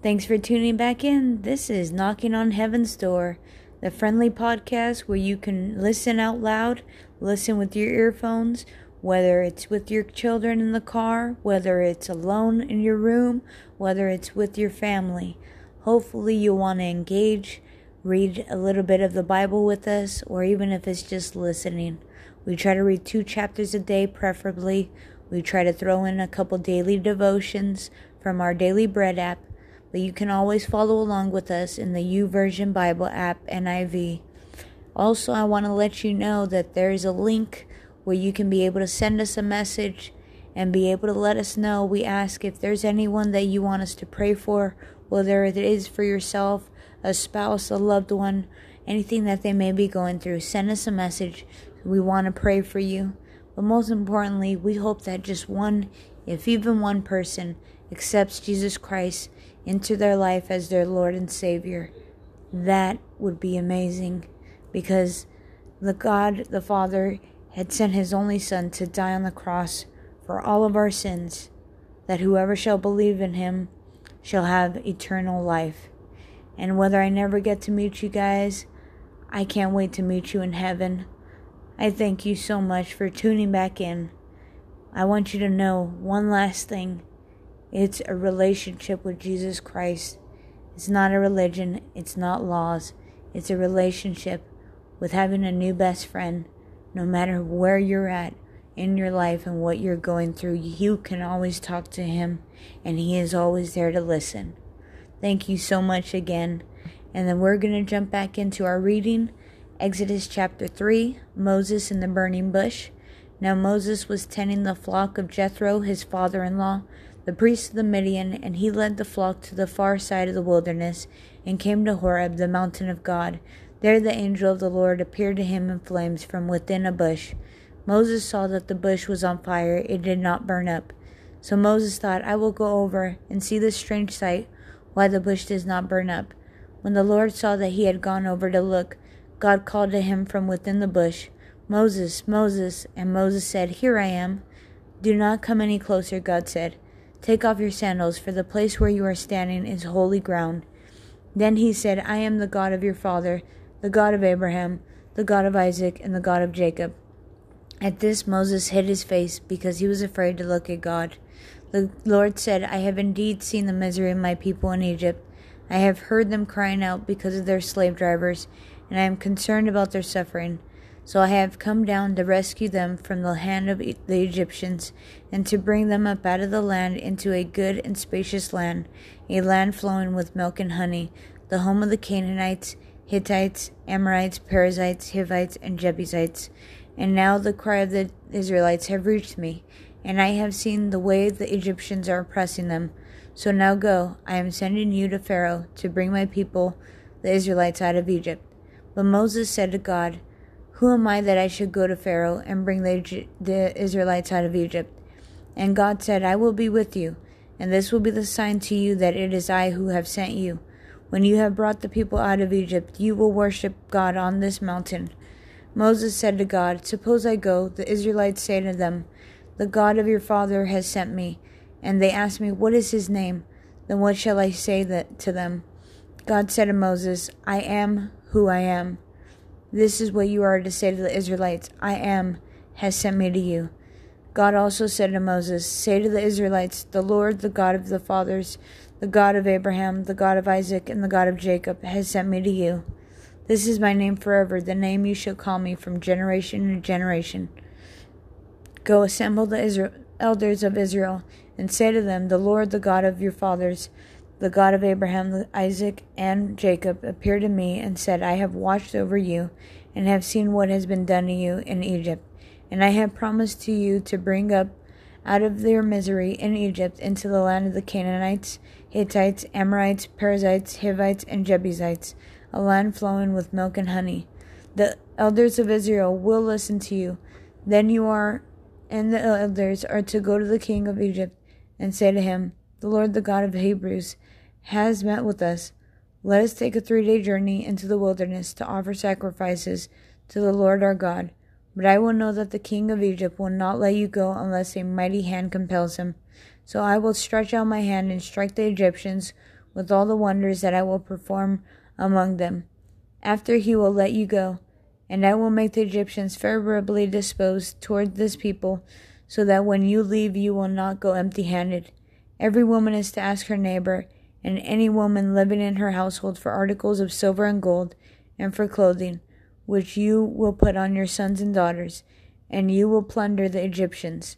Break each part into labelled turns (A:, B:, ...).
A: Thanks for tuning back in. This is Knocking on Heaven's Door, the friendly podcast where you can listen out loud, listen with your earphones, whether it's with your children in the car, whether it's alone in your room, whether it's with your family. Hopefully you want to engage, read a little bit of the Bible with us, or even if it's just listening. We try to read 2 chapters a day, preferably. We try to throw in a couple daily devotions from our Daily Bread app, but you can always follow along with us in the YouVersion Bible app, NIV. Also, I want to let you know that there is a link where you can be able to send us a message and be able to let us know. We ask if there's anyone that you want us to pray for, whether it is for yourself, a spouse, a loved one, anything that they may be going through. Send us a message. We want to pray for you. But most importantly, we hope that just one, if even one person, accepts Jesus Christ into their life as their Lord and Savior. That would be amazing, because the God, the Father, had sent His only Son to die on the cross for all of our sins, that whoever shall believe in Him shall have eternal life. And whether I never get to meet you guys, I can't wait to meet you in heaven. I thank you so much for tuning back in. I want you to know one last thing. It's a relationship with Jesus Christ. It's not a religion. It's not laws. It's a relationship with having a new best friend. No matter where you're at in your life and what you're going through, you can always talk to Him, and He is always there to listen. Thank you so much again. And then we're going to jump back into our reading. Exodus chapter 3, Moses in the burning bush. Now Moses was tending the flock of Jethro, his father-in-law, the priest of the Midian, and he led the flock to the far side of the wilderness, and came to Horeb, the mountain of God. There the angel of the Lord appeared to him in flames from within a bush. Moses saw that the bush was on fire, it did not burn up. So Moses thought, I will go over and see this strange sight, why the bush does not burn up. When the Lord saw that he had gone over to look, God called to him from within the bush, Moses, Moses. And Moses said, Here I am. Do not come any closer, God said. Take off your sandals, for the place where you are standing is holy ground. Then he said, I am the God of your father, the God of Abraham, the God of Isaac, and the God of Jacob. At this Moses hid his face, because he was afraid to look at God. The Lord said, I have indeed seen the misery of my people in Egypt. I have heard them crying out because of their slave drivers, and I am concerned about their suffering. So I have come down to rescue them from the hand of the Egyptians, and to bring them up out of the land into a good and spacious land, a land flowing with milk and honey, the home of the Canaanites, Hittites, Amorites, Perizzites, Hivites, and Jebusites. And now the cry of the Israelites have reached me, and I have seen the way the Egyptians are oppressing them. So now go, I am sending you to Pharaoh to bring my people, the Israelites, out of Egypt. But Moses said to God, Who am I that I should go to Pharaoh and bring the Israelites out of Egypt? And God said, I will be with you, and this will be the sign to you that it is I who have sent you. When you have brought the people out of Egypt, you will worship God on this mountain. Moses said to God, Suppose I go, the Israelites say to them, The God of your father has sent me. And they ask me, What is his name? Then what shall I say to them? God said to Moses, I am who I am. This is what you are to say to the Israelites, I am has sent me to you. God also said to Moses, Say to the Israelites, The Lord, the God of the fathers, the God of Abraham, the God of Isaac, and the God of Jacob, has sent me to you. This is my name forever, the name you shall call me from generation to generation. Go assemble the elders of Israel, and say to them, The Lord, the God of your fathers, the God of Abraham, Isaac, and Jacob, appeared to me and said, I have watched over you, and have seen what has been done to you in Egypt. And I have promised to you to bring up out of their misery in Egypt into the land of the Canaanites, Hittites, Amorites, Perizzites, Hivites, and Jebusites, a land flowing with milk and honey. The elders of Israel will listen to you. Then you and the elders are to go to the king of Egypt and say to him, The Lord, the God of Hebrews, has met with us. Let us take a 3-day journey into the wilderness to offer sacrifices to the Lord our God. But I will know that the king of Egypt will not let you go unless a mighty hand compels him. So I will stretch out my hand and strike the Egyptians with all the wonders that I will perform among them. After he will let you go, and I will make the Egyptians favorably disposed toward this people, so that when you leave you will not go empty-handed. Every woman is to ask her neighbor, and any woman living in her household for articles of silver and gold, and for clothing, which you will put on your sons and daughters, and you will plunder the Egyptians.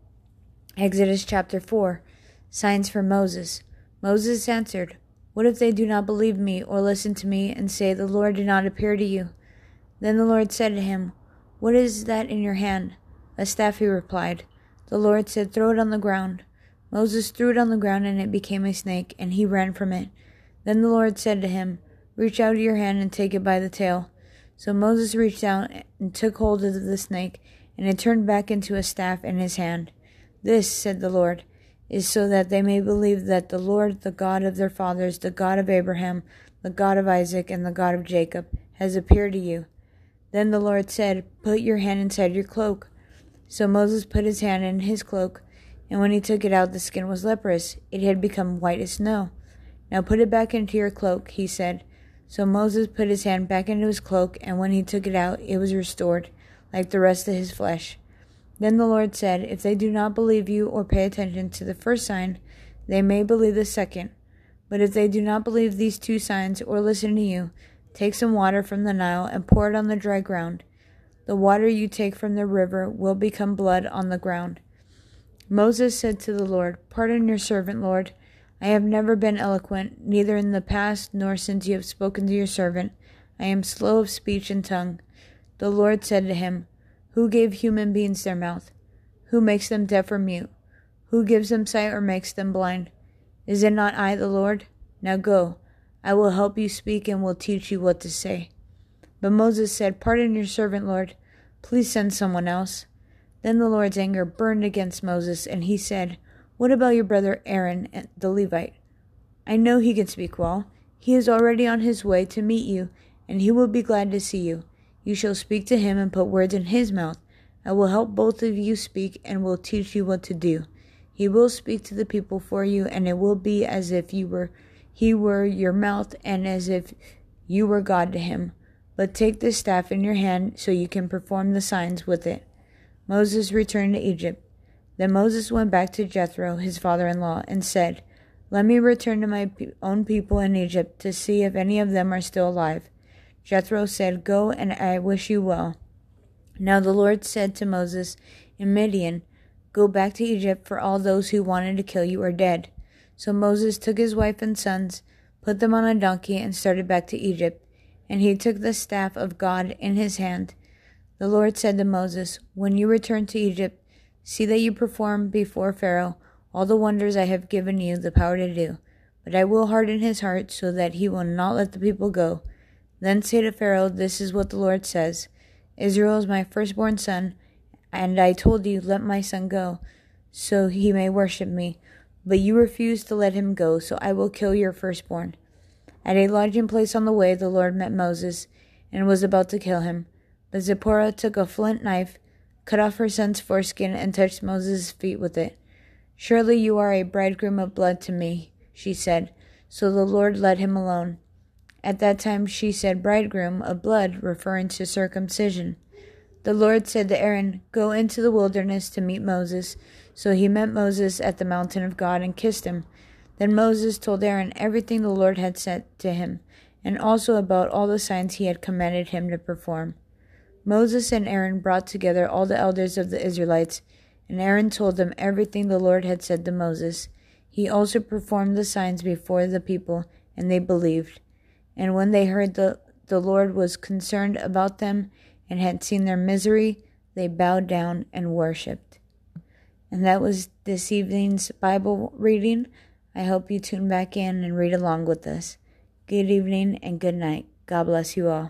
A: Exodus chapter 4. Signs for Moses. Moses answered, What if they do not believe me or listen to me and say, The Lord did not appear to you? Then the Lord said to him, What is that in your hand? A staff, he replied. The Lord said, Throw it on the ground. Moses threw it on the ground, and it became a snake, and he ran from it. Then the Lord said to him, Reach out your hand and take it by the tail. So Moses reached out and took hold of the snake, and it turned back into a staff in his hand. This, said the Lord, is so that they may believe that the Lord, the God of their fathers, the God of Abraham, the God of Isaac, and the God of Jacob, has appeared to you. Then the Lord said, Put your hand inside your cloak. So Moses put his hand in his cloak, and when he took it out, the skin was leprous. It had become white as snow. Now put it back into your cloak, he said. So Moses put his hand back into his cloak, and when he took it out, it was restored, like the rest of his flesh. Then the Lord said, If they do not believe you or pay attention to the first sign, they may believe the second. But if they do not believe these two signs or listen to you, take some water from the Nile and pour it on the dry ground. The water you take from the river will become blood on the ground. Moses said to the Lord, Pardon your servant, Lord. I have never been eloquent, neither in the past nor since you have spoken to your servant. I am slow of speech and tongue. The Lord said to him, Who gave human beings their mouth? Who makes them deaf or mute? Who gives them sight or makes them blind? Is it not I, the Lord? Now go. I will help you speak and will teach you what to say. But Moses said, Pardon your servant, Lord. Please send someone else. Then the Lord's anger burned against Moses, and he said, What about your brother Aaron, the Levite? I know he can speak well. He is already on his way to meet you, and he will be glad to see you. You shall speak to him and put words in his mouth. I will help both of you speak and will teach you what to do. He will speak to the people for you, and it will be as if he were your mouth and as if you were God to him. But take this staff in your hand so you can perform the signs with it. Moses returned to Egypt. Then Moses went back to Jethro, his father-in-law, and said, Let me return to my own people in Egypt to see if any of them are still alive. Jethro said, Go, and I wish you well. Now the Lord said to Moses in Midian, Go back to Egypt, for all those who wanted to kill you are dead. So Moses took his wife and sons, put them on a donkey, and started back to Egypt. And he took the staff of God in his hand. The Lord said to Moses, When you return to Egypt, see that you perform before Pharaoh all the wonders I have given you the power to do. But I will harden his heart so that he will not let the people go. Then say to Pharaoh, This is what the Lord says, Israel is my firstborn son, and I told you, Let my son go, so he may worship me. But you refused to let him go, so I will kill your firstborn. At a lodging place on the way, the Lord met Moses, and was about to kill him. But Zipporah took a flint knife, cut off her son's foreskin, and touched Moses' feet with it. Surely you are a bridegroom of blood to me, she said. So the Lord let him alone. At that time she said bridegroom of blood, referring to circumcision. The Lord said to Aaron, Go into the wilderness to meet Moses. So he met Moses at the mountain of God and kissed him. Then Moses told Aaron everything the Lord had said to him, and also about all the signs he had commanded him to perform. Moses and Aaron brought together all the elders of the Israelites, and Aaron told them everything the Lord had said to Moses. He also performed the signs before the people, and they believed. And when they heard the Lord was concerned about them and had seen their misery, they bowed down and worshipped. And that was this evening's Bible reading. I hope you tune back in and read along with us. Good evening and good night. God bless you all.